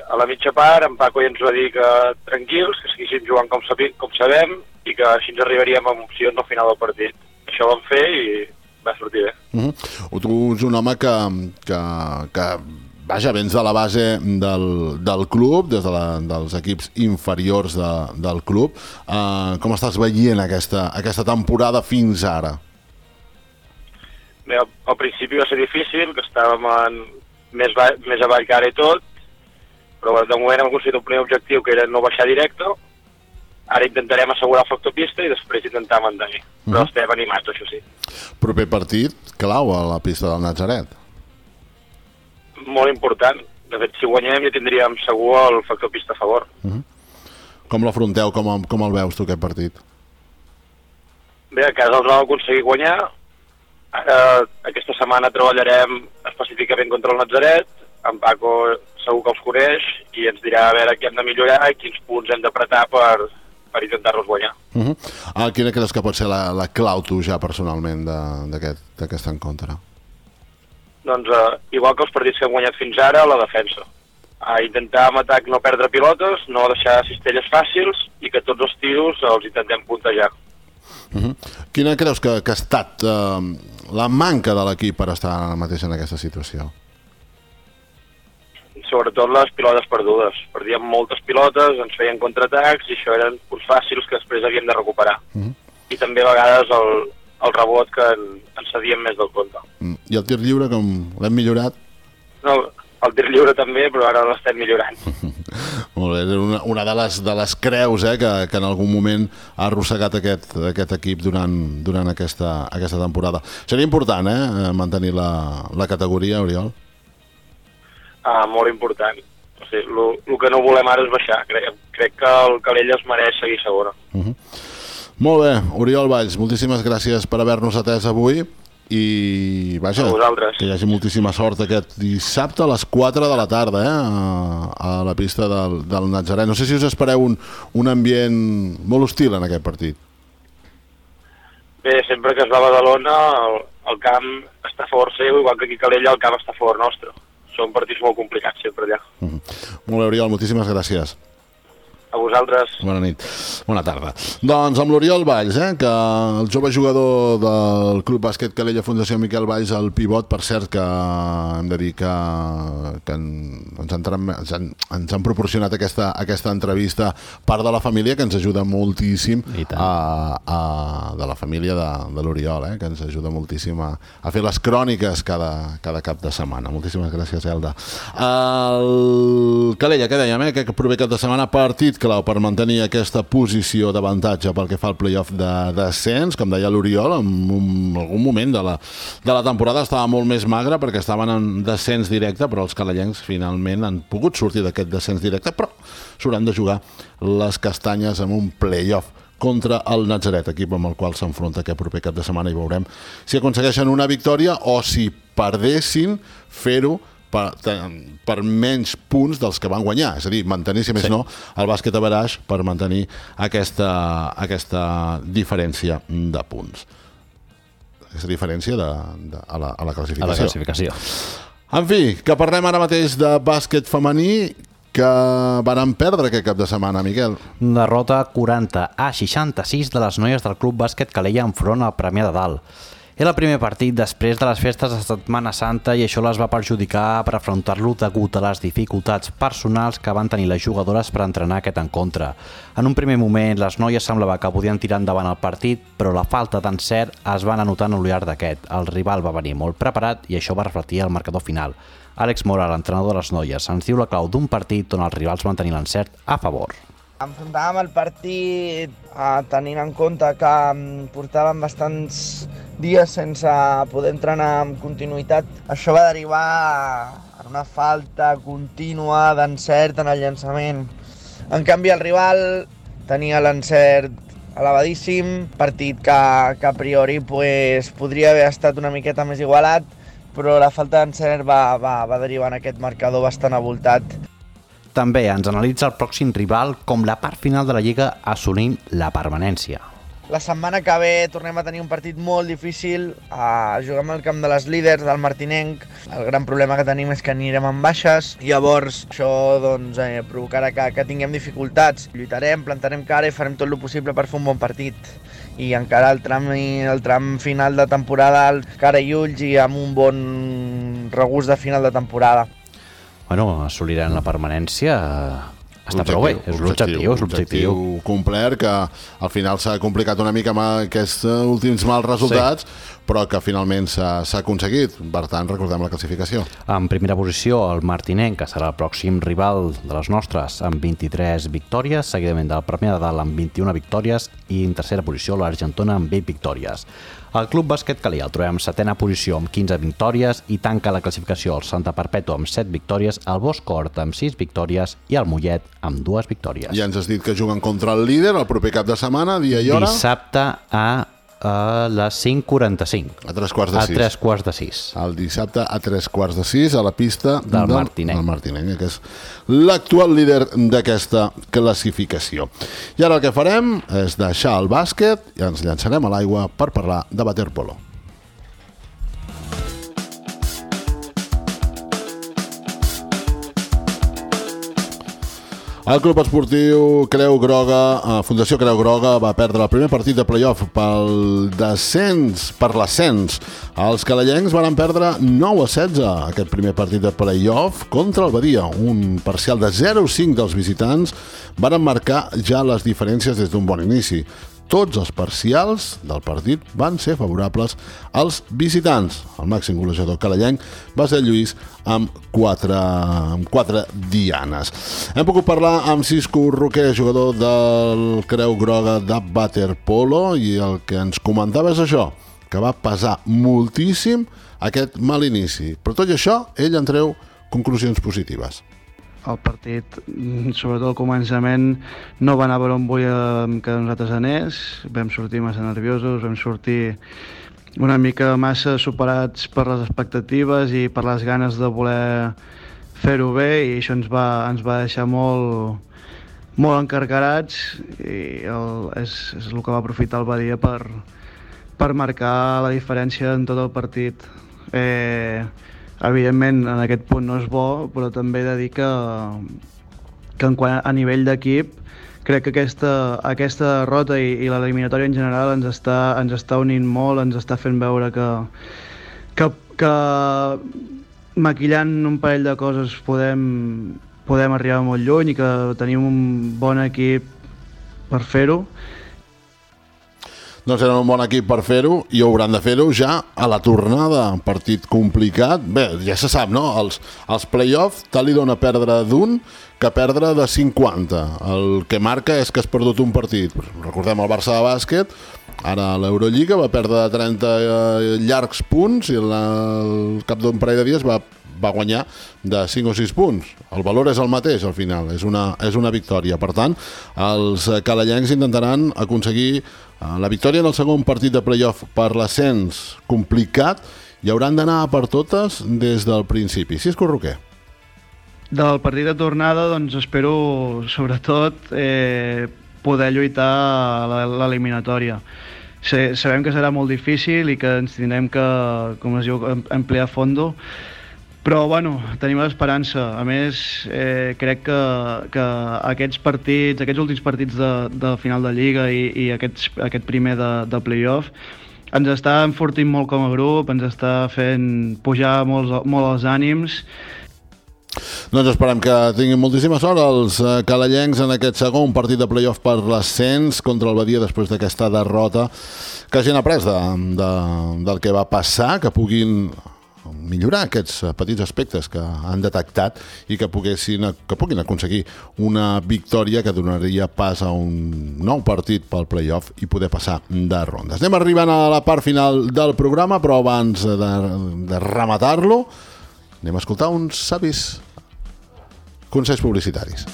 a la mitja part en Paco ja ens va dir que tranquils, que seguíssim jugant com, sabi, com sabem i que així ens arribaríem amb opcions al final del partit. Això ho vam fer i va sortir bé. Uh -huh. Tu ets un home que, que, que vaja, vens de la base del, del club, des de la, dels equips inferiors de, del club. Uh, com estàs veient aquesta, aquesta temporada fins ara? Bé, al, al principi va ser difícil, que estàvem en, més, ba, més avall que ara i tot, però de moment hem aconseguit un primer objectiu, que era no baixar directe. Ara intentarem assegurar el factor pista i després intentar mantenir. Però uh-huh. estem animats, això sí. Proper partit, clau a la pista del Natzaret. Molt important. De fet, si guanyem ja tindríem segur el factor pista a favor. Uh-huh. Com l'afronteu, com, com el veus tu aquest partit? Bé, a casa els vam aconseguir guanyar. Ara, aquesta setmana treballarem específicament contra el Natzaret. En Paco segur que els coneix i ens dirà a veure què hem de millorar i quins punts hem d'apretar per, per intentar-los guanyar. Uh-huh. ah, quina creus que pot ser la, la clau tu ja personalment d'aquest aquest encontre? Doncs eh, igual que els partits que hem guanyat fins ara, la defensa. A intentar amb atac no perdre pilotes, no deixar cistelles fàcils i que tots els tiros els intentem puntejar. Uh-huh. Quina creus que, que ha estat eh, la manca de l'equip per estar ara mateix en aquesta situació? Sobretot les pilotes perdudes. Perdíem moltes pilotes, ens feien contraatacs i això eren punts fàcils que després havíem de recuperar. Uh-huh. I també a vegades el, el rebot que en, ens cedíem més del compte. Uh-huh. I el tir lliure com l'hem millorat? No, el tir lliure també, però ara l'estem millorant. Molt bé, és una, una de, les, de les creus eh, que, que en algun moment ha arrossegat aquest, aquest equip durant, durant aquesta, aquesta temporada. Seria important eh, mantenir la, la categoria, Oriol? Ah, molt important. O sigui, el que no volem ara és baixar. Crec, crec que el Calella es mereix seguir segona. Uh-huh. Molt bé, Oriol Valls, moltíssimes gràcies per haver-nos atès avui i vaja, que hi hagi moltíssima sort aquest dissabte a les quatre de la tarda eh, a, a la pista del, del Natzaret. No sé si us espereu un, un ambient molt hostil en aquest partit. Bé, sempre que es va a Badalona el, el camp està a favor seu, igual que aquí a Calella el camp està a favor nostre. Són partits molt complicats sempre allà. Uh-huh. Molt bé, Oriol, moltíssimes gràcies. A vosaltres. Bona nit. Bona tarda. Doncs amb l'Oriol Valls, eh, que el jove jugador del Club Bàsquet Calella Fundació Miquel Valls, el pivot, per cert, que hem de dir que, que ens, han, ens, han, ens han proporcionat aquesta, aquesta entrevista part de la família, que ens ajuda moltíssim a, a, de la família de, de l'Oriol, eh, que ens ajuda moltíssim a, a fer les cròniques cada, cada cap de setmana. Moltíssimes gràcies, Elda. El Calella, què dèiem, eh, que proper cap de setmana partit clau per mantenir aquesta posició d'avantatge pel que fa al play-off de descens. Com deia l'Oriol, en un, algun moment de la, de la temporada estava molt més magre perquè estaven en descens directe, però els calellencs finalment han pogut sortir d'aquest descens directe, però s'hauran de jugar les castanyes en un play-off contra el Natzaret, equip amb el qual s'enfronta aquest proper cap de setmana, i veurem si aconsegueixen una victòria o si perdessin, fer-ho Per, per menys punts dels que van guanyar, és a dir, mantenir, si més sí. no, el bàsquet a Baraix per mantenir aquesta, aquesta diferència de punts. Aquesta diferència de, de, a, la, a la classificació. A la classificació. En fi, que parlem ara mateix de bàsquet femení, que van perdre aquest cap de setmana, Miquel. Derrota quaranta a seixanta-sis de les noies del Club Bàsquet Calella enfront al Premià de Dalt. Era el primer partit després de les festes de Setmana Santa i això les va perjudicar per afrontar-lo degut a les dificultats personals que van tenir les jugadores per entrenar aquest encontre. En un primer moment, les noies semblava que podien tirar endavant el partit, però la falta d'encert es va anar notant al llarg d'aquest. El rival va venir molt preparat i això va reflectir el marcador final. Àlex Mora, l'entrenador de les noies, ens diu la clau d'un partit on els rivals van tenir l'encert a favor. Enfrontàvem el partit eh, tenint en compte que portàvem bastants dies sense poder entrenar amb continuïtat. Això va derivar en una falta contínua d'encert en el llançament. En canvi, el rival tenia l'encert elevadíssim, partit que, que a priori pues, podria haver estat una miqueta més igualat, però la falta d'encert va, va, va derivar en aquest marcador bastant avoltat. També ens analitza el pròxim rival com la part final de la Lliga assolint la permanència. La setmana que ve tornem a tenir un partit molt difícil, a jugar al camp de les líders del Martinenc. El gran problema que tenim és que anirem amb baixes, llavors això doncs, eh, provocarà que, que tinguem dificultats. Lluitarem, plantarem cara i farem tot el possible per fer un bon partit. I encara el tram, el tram final de temporada, cara i ulls i amb un bon regust de final de temporada. Bueno, assoliran la permanència, està prou bé, és l'objectiu, és l'objectiu. Complert, que al final s'ha complicat una mica amb aquests últims mals resultats, sí, però que finalment s'ha aconseguit. Per tant, recordem la classificació. En primera posició, el Martinenc, que serà el pròxim rival de les nostres, amb vint-i-tres victòries, seguidament del Premià de Dalt amb vint-i-una victòries i en tercera posició l'Argentona amb vint victòries. El Club Bàsquet Calella el trobem en setena posició amb quinze victòries i tanca la classificació el Santa Perpètua amb set victòries, el Bosch Hort amb sis victòries i el Mollet amb dues victòries. Ja ens has dit que juguen contra el líder el proper cap de setmana, dia i hora? Dissabte a a les cinc quaranta-cinc. A tres quarts de sis. A tres quarts de sis. El dissabte a tres quarts de sis a la pista del, del Martinenc. Del Martinenc, que és l'actual líder d'aquesta classificació. I ara el que farem és deixar el bàsquet i ens llançarem a l'aigua per parlar de waterpolo. El Club Esportiu Creu Groga, Fundació Creu Groga, va perdre el primer partit de playoff pel descens, per l'ascens. Els calellencs van perdre nou a setze aquest primer partit de playoff contra el Badia. Un parcial de zero a cinc dels visitants van marcar ja les diferències des d'un bon inici. Tots els parcials del partit van ser favorables als visitants. El màxim golejador calellenc va ser Lluís amb quatre, amb quatre dianes. Hem pogut parlar amb Cisco Roquer, jugador del Creu Groga de waterpolo, i el que ens comentava és això, que va pesar moltíssim aquest mal inici. Però tot i això, ell en treu conclusions positives. El partit, sobretot al començament, no va anar per on volíem que nosaltres anés. Vam sortir massa nerviosos, vam sortir una mica massa superats per les expectatives i per les ganes de voler fer-ho bé, i això ens va, ens va deixar molt, molt encarcarats, i el, és, és el que va aprofitar el Badia per, per marcar la diferència en tot el partit. Eh, Evidentment, en aquest punt no és bo, però també he de dir que, que en quant a nivell d'equip, crec que aquesta, aquesta derrota i, i l'eliminatòria en general ens està, ens està unint molt, ens està fent veure que, que, que maquillant un parell de coses podem, podem arribar molt lluny i que tenim un bon equip per fer-ho. Doncs era un bon equip per fer-ho i hauran de fer-ho ja a la tornada. Partit complicat. Bé, ja se sap, no? Els, els play-off tal li dona perdre d'un que perdre de cinquanta. El que marca és que has perdut un partit. Recordem el Barça de bàsquet, ara a l'Eurolliga va perdre de trenta llargs punts i al cap d'un parell de dies va, va guanyar de cinc o sis punts. El valor és el mateix al final, és una, és una victòria. Per tant, els calellencs intentaran aconseguir la victòria en el segon partit de playoff per l'ascens complicat i hauran d'anar per totes des del principi. Cisco Roquer. Del partit de tornada, doncs espero sobretot eh, poder lluitar a l'eliminatòria. Sabem que serà molt difícil i que ens tindrem que, com es diu, emplear a fondo, però bueno, tenim l'esperança. A més, eh, crec que, que aquests partits, aquests últims partits de, de final de Lliga i, i aquests, aquest primer de, de playoff ens està enfortint molt com a grup, ens està fent pujar molts, molt els ànims. Doncs esperem que tinguin moltíssima sort els calellencs en aquest segon partit de playoff per l'ascens contra el Badia després d'aquesta derrota, que hagin après de, de, del que va passar, que puguin millorar aquests petits aspectes que han detectat i que, poguessin, que puguin aconseguir una victòria que donaria pas a un nou partit pel playoff i poder passar de rondes. Anem arribant a la part final del programa, però abans de, de rematar-lo anem a escoltar uns savis consells publicitaris.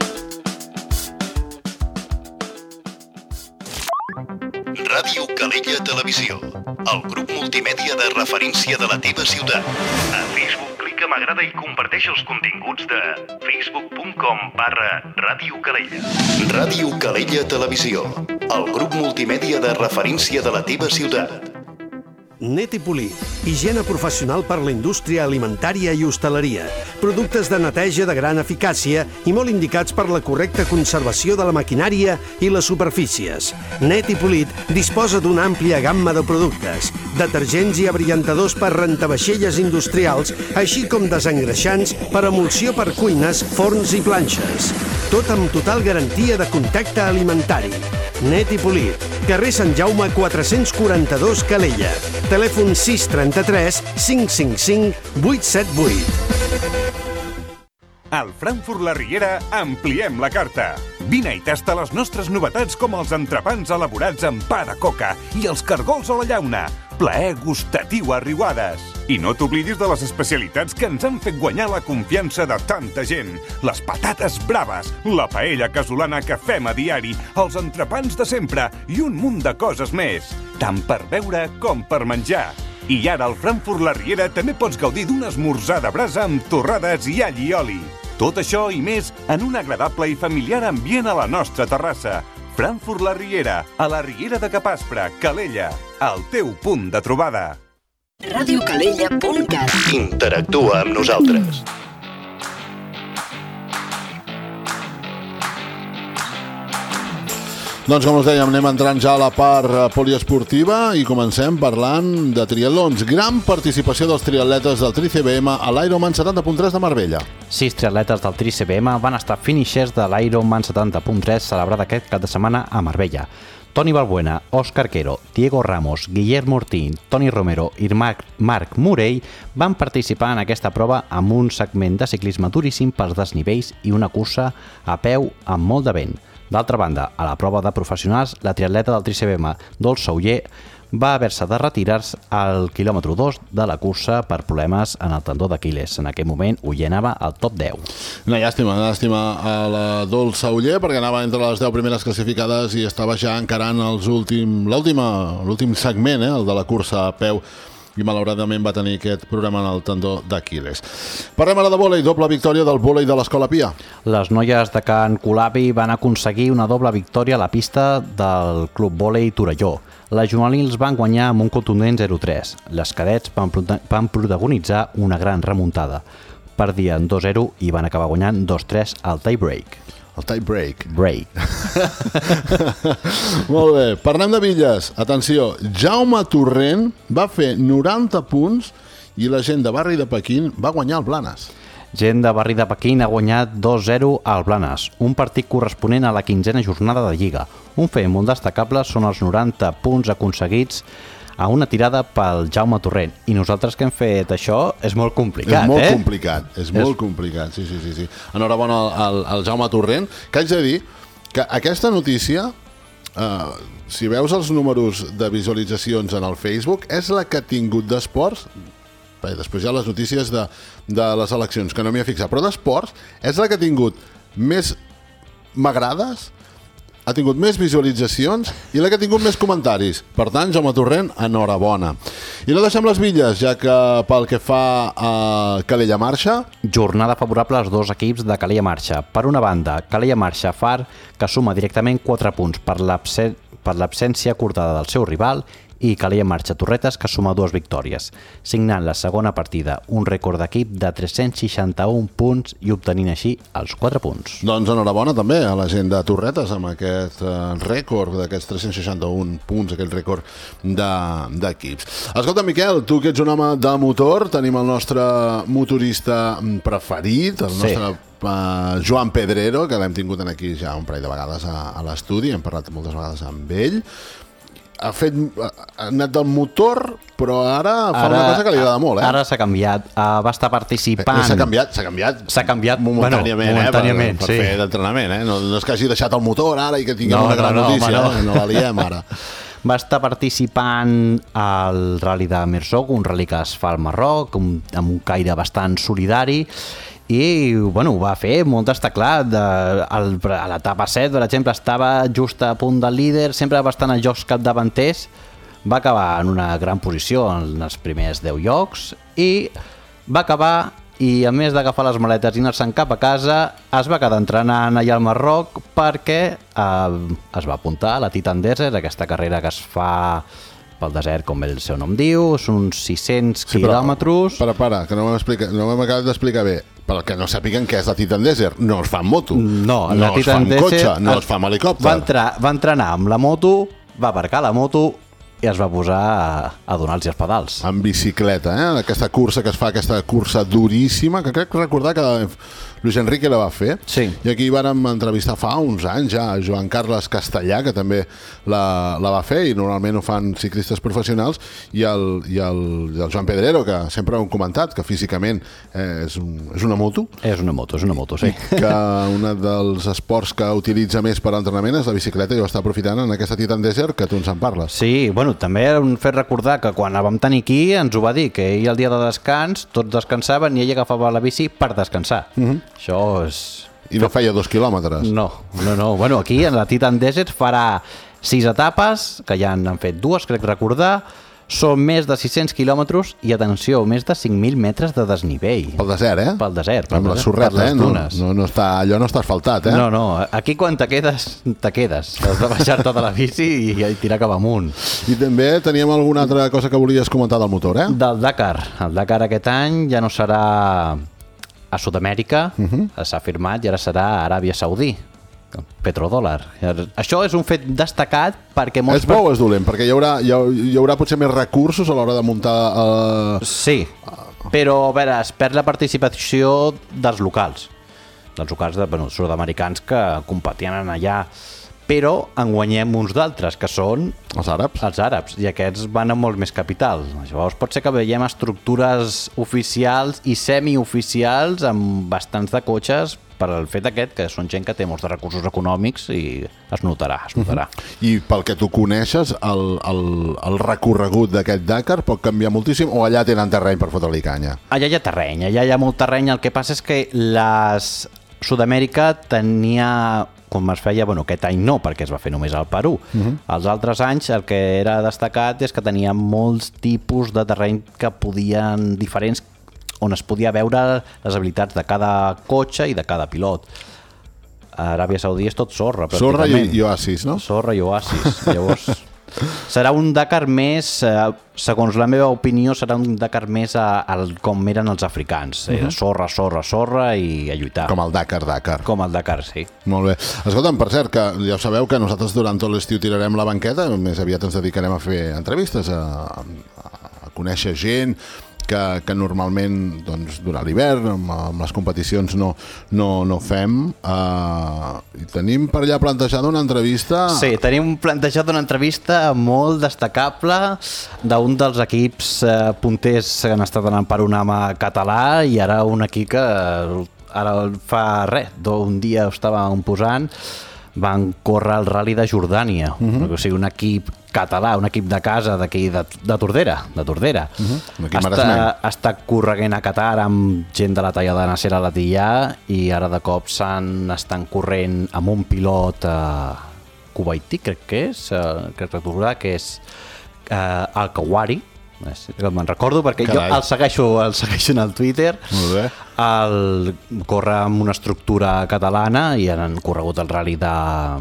Ràdio Calella Televisió, el grup multimèdia de referència de la teva ciutat. A Facebook clica m'agrada i comparteix els continguts de facebook punt com barra Ràdio Calella. Ràdio Calella Televisió, el grup multimèdia de referència de la teva ciutat. Net i Polit, higiene professional per la indústria alimentària i hostaleria. Productes de neteja de gran eficàcia i molt indicats per la correcta conservació de la maquinària i les superfícies. Net i Polit disposa d'una àmplia gamma de productes, detergents i abriantadors per rentavaixelles industrials, així com desengreixants per emulsió per cuines, forns i planxes. Tot amb total garantia de contacte alimentari. Net i Polit, carrer Sant Jaume quatre-cents quaranta-dos, Calella. Telèfon sis trenta-tres cinc cinc cinc vuit set vuit. Al Frankfurt La Riera ampliem la carta. Vine i tasta les nostres novetats com els entrepans elaborats amb pa de coca i els cargols a la llauna. Plaer gustatiu a riuades. I no t'oblidis de les especialitats que ens han fet guanyar la confiança de tanta gent. Les patates braves, la paella casolana que fem a diari, els entrepans de sempre i un munt de coses més. Tant per beure com per menjar. I ara al Frankfurt La Riera també pots gaudir d'un esmorzar de brasa amb torrades i all i oli. Tot això i més en un agradable i familiar ambient a la nostra terrassa. Frankfurt La Riera, a la Riera de Capaspre, Calella, el teu punt de trobada. ràdio calella punt cat. Interactua amb nosaltres. Doncs com us dèiem, anem entrant ja a la part poliesportiva i comencem parlant de triatlons. Gran participació dels triatletes del Tri C B M a l'Ironman setanta punt tres de Marbella. Sis triatletes del Tri C B M van estar finishers de l'Ironman setanta punt tres celebrat aquest cap de setmana a Marbella. Toni Balbuena, Òscar Quero, Diego Ramos, Guillermo Ortín, Toni Romero i Marc, Marc Morell van participar en aquesta prova amb un segment de ciclisme duríssim pels desnivells i una cursa a peu amb molt de vent. D'altra banda, a la prova de professionals, la triatleta del Tri C B M, Dols Sauller, va haver-se de retirar-se al quilòmetre dos de la cursa per problemes en el tendó d'Aquil·les. En aquell moment ho llenava al top deu. Una llàstima, una llàstima a la Dols Sauller perquè anava entre les deu primeres classificades i estava ja encarant els últim, l'últim segment, eh, el de la cursa a peu, i malauradament va tenir aquest problema en el tendó d'Aquil·les. Parlem ara de vòlei, doble victòria del vòlei de l'Escola Pia. Les noies de Can Colabi van aconseguir una doble victòria a la pista del Club Vòlei Torelló. Les juvenils van guanyar amb un contundent zero tres. Les cadets van, van protagonitzar una gran remuntada. Perdien dos zero i van acabar guanyant dos tres al tie break. El tie break. Break. Molt bé. Parlem de bitlles. Atenció, Jaume Torrent va fer noranta punts i la gent de Barri de Pequín va guanyar el Blanes. Gent de Barri de Pequín ha guanyat dos zero al Blanes, un partit corresponent a la quinzena jornada de Lliga. Un fet molt destacable són els noranta punts aconseguits a una tirada pel Jaume Torrent. I nosaltres que hem fet això és molt complicat, eh? És molt eh? complicat, és molt és... complicat, sí, sí, sí, sí. Enhorabona al, al, al Jaume Torrent, que haig de dir que aquesta notícia, eh, si veus els números de visualitzacions en el Facebook, és la que ha tingut d'esports, després hi ha les notícies de, de les eleccions, que no m'hi he fixat, però d'esports és la que ha tingut més m'agrades, ha tingut més visualitzacions i la que ha tingut més comentaris. Per tant, Jaume Torrent, enhorabona. I no deixem les bitlles, ja que pel que fa a Calella Marxa... Jornada favorable als dos equips de Calella Marxa. Per una banda, Calella Marxa Far, que suma directament quatre punts per l'absència acordada del seu rival, i Calella Marxa Torretes, que suma dues victòries, signant la segona partida, un rècord d'equip de tres-cents seixanta-un punts i obtenint així els quatre punts. Doncs enhorabona també a la gent de Torretes amb aquest uh, rècord d'aquests tres-cents seixanta-un punts, aquest rècord d'equips. De, Escolta, Miquel, tu que ets un home de motor, tenim el nostre motorista preferit, el sí. nostre uh, Joan Pedrero, que l'hem tingut aquí ja un parell de vegades a, a l'estudi, hem parlat moltes vegades amb ell. Ha fet ha anat del motor, però ara fa ara, una cosa que li agrada molt, eh? Ara s'ha canviat, uh, va estar participant... S'ha canviat, s'ha canviat, s'ha canviat momentàniament, bueno, momentàniament eh? Per, per sí. fer d'entrenament, eh? No, no és que hagi deixat el motor ara i que tinguem no, una gran no, no, notícia, no. eh? No la liem ara. Va estar participant al Rally de Mersog, un rally que es fa al Marroc, un, amb un caire bastant solidari, i bueno, ho va fer molt destacat. De, el, a l'etapa set, per exemple, estava just a punt del líder, sempre bastant als jocs capdavanters, va acabar en una gran posició en els primers deu llocs i va acabar i a més d'agafar les maletes i anar-se'n cap a casa, es va quedar entrenant allà al Marroc perquè eh, es va apuntar a la Titan Desert, aquesta carrera que es fa pel desert, com el seu nom diu, són uns sis-cents sí, quilòmetres. Para, para, que no m'hem no acabat d'explicar bé. Per que no sàpiguen què és la Titan Desert, no es fa amb moto, no, no la es fa Titan amb Desert, cotxe, no es fa amb helicòpter. Va, entrar, va entrenar amb la moto, va aparcar la moto i es va posar a, a donar-los els pedals. En bicicleta, eh? Aquesta cursa que es fa, aquesta cursa duríssima, que crec recordar que Luis Enrique la va fer. Sí. I aquí vàrem entrevistar fa uns anys ja a Joan Carles Castellà, que també la, la va fer, i normalment ho fan ciclistes professionals, i el, i el, i el Joan Pedrero, que sempre ho hem comentat, que físicament és, un, és una moto. És una moto, és una moto, sí. I que un dels esports que utilitza més per l'entrenament és la bicicleta, i ho està aprofitant en aquesta Titan Desert, que tu ens en parles. Sí, bueno, també hem fet recordar que quan la vam tenir aquí ens ho va dir, que ell el dia de descans tots descansaven i ell agafava la bici per descansar. Uh-huh. Això és... I no feia dos quilòmetres. No, no, no. Bueno, aquí en la Titan Desert farà sis etapes, que ja han fet dues, crec recordar. Són més de sis-cents quilòmetres i, atenció, més de cinc mil metres de desnivell. Pel desert, eh? Pel desert. Pel Amb desert, la sorreta, eh? No, no, no està, allò no està asfaltat, eh? No, no. Aquí quan te quedes, te quedes. Has de baixar-te de la bici i, i tirar cap amunt. I també teníem alguna altra cosa que volies comentar del motor, eh? Del Dakar. El Dakar aquest any ja no serà a Sud-amèrica, uh-huh. S'ha firmat, i ara serà a Aràbia Saudí. Petrodòlar. Això és un fet destacat perquè... És bo o és dolent? Perquè hi haurà, hi haurà, hi haurà potser més recursos a l'hora de muntar... Uh... Sí, però a veure, es perd la participació dels locals, dels locals de, bueno, sud-americans que competien allà, però en guanyem uns d'altres, que són... Els àrabs. Els àrabs, i aquests van amb molt més capital. Llavors pot ser que veiem estructures oficials i semioficials amb bastants de cotxes per al fet aquest, que són gent que té molts de recursos econòmics, i es notarà, es notarà. Uh-huh. I pel que tu coneixes, el, el, el recorregut d'aquest Dakar pot canviar moltíssim, o allà tenen terreny per fotre-li canya? Allà hi ha terreny, allà hi ha molt terreny. El que passa és que les... Sud-amèrica tenia, com es feia, bueno, aquest any no, perquè es va fer només al Perú. Uh-huh. Els altres anys el que era destacat és que tenia molts tipus de terreny que podien, diferents, on es podia veure les habilitats de cada cotxe i de cada pilot. A Aràbia Saudí és tot sorra, sorra i, i oasis, no? Sorra i oasis. Llavors, serà un Dakar més, segons la meva opinió, serà un Dakar més a, a com eren els africans. Uh-huh. Sorra, sorra, sorra i a lluitar. Com el Dakar, Dakar. Com el Dakar, sí. Molt bé. Escolta'm, per cert, que ja sabeu que nosaltres durant tot l'estiu tirarem la banqueta, més aviat ens dedicarem a fer entrevistes, a, a conèixer gent que, que normalment doncs, durant l'hivern amb, amb les competicions no, no, no fem. Uh, i tenim per allà plantejada una entrevista... Sí, tenim plantejada una entrevista molt destacable d'un dels equips uh, punters que han estat anant per un ama català, i ara un equip que ara fa res, un dia estàvem posant, van córrer el Rally de Jordània, uh-huh. O sigui, un equip català, un equip de casa d'aquí de, de Tordera, de Tordera. Uh-huh. Està, està correguent a Qatar amb gent de la talla de Nasser Al-Attiyah, i ara de cop s'han estan corrent amb un pilot eh, kuwaití, crec que és, eh, crec recordar que és eh, Al-Kawari. Me'n recordo perquè Carai. jo el segueixo, el segueixo en el Twitter. Molt bé. El corre amb una estructura catalana i han corregut el Rally de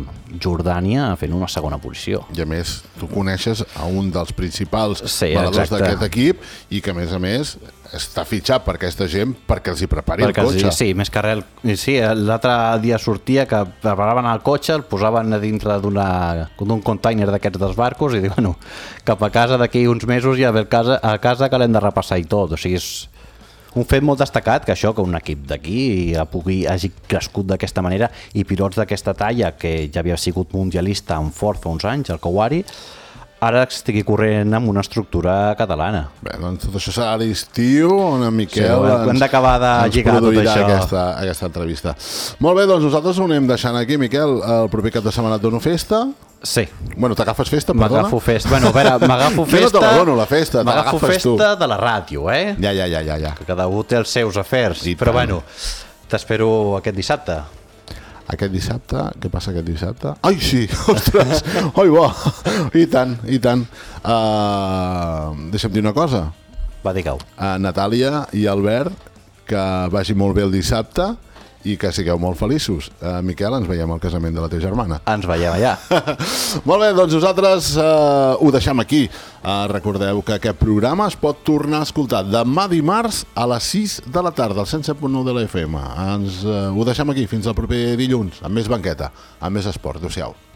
Jordània fent una segona posició. I a més, tu coneixes a un dels principals sí, valedors d'aquest equip, i que a més a més està fitxat per aquesta gent perquè els hi prepari perquè el cotxe. Els, sí, més que res. Sí, l'altre dia sortia que preparaven el cotxe, el posaven a dintre d'un container d'aquests dels barcos i diuen, bueno, cap a casa d'aquí uns mesos i a, casa, a casa que l'hem de repassar i tot. O sigui, és un fet molt destacat que això, que un equip d'aquí pugui, hagi crescut d'aquesta manera, i pilots d'aquesta talla, que ja havia sigut mundialista en Ford fa uns anys, el Kawari, ara estigui corrent amb una estructura catalana. Bé, doncs tot això serà a l'estiu, on en Miquel sí, ens, hem d'acabar de lligar tot això. Aquesta, aquesta entrevista. Molt bé, doncs nosaltres ho anem deixant aquí, Miquel. El proper cap de setmana et dono festa. Sí. Bueno, t'agafes festa, perdona? M'agafo festa. Bueno, a veure, m'agafo festa... Jo no te la dono, la festa, m'agafo festa tu. De la ràdio, eh? Ja, ja, ja, ja. ja. Que cada un té els seus afers. I però, tant. Bueno, t'espero aquest dissabte. Aquest dissabte? Què passa aquest dissabte? Ai, sí! Ostres! Ai, va! I tant, i tant. Uh, deixa'm dir una cosa. Va, digueu. Uh, Natàlia i Albert que vagi molt bé el dissabte i que sigueu molt feliços. Uh, Miquel, ens veiem al casament de la teva germana. Ens veiem allà. Molt bé, doncs nosaltres uh, ho deixem aquí. Uh, recordeu que aquest programa es pot tornar a escoltar demà dimarts a les sis de la tarda, al cent set punt nou de la F M. Ens uh, ho deixem aquí fins al proper dilluns, amb més banqueta, amb més esport. Adéu-siau.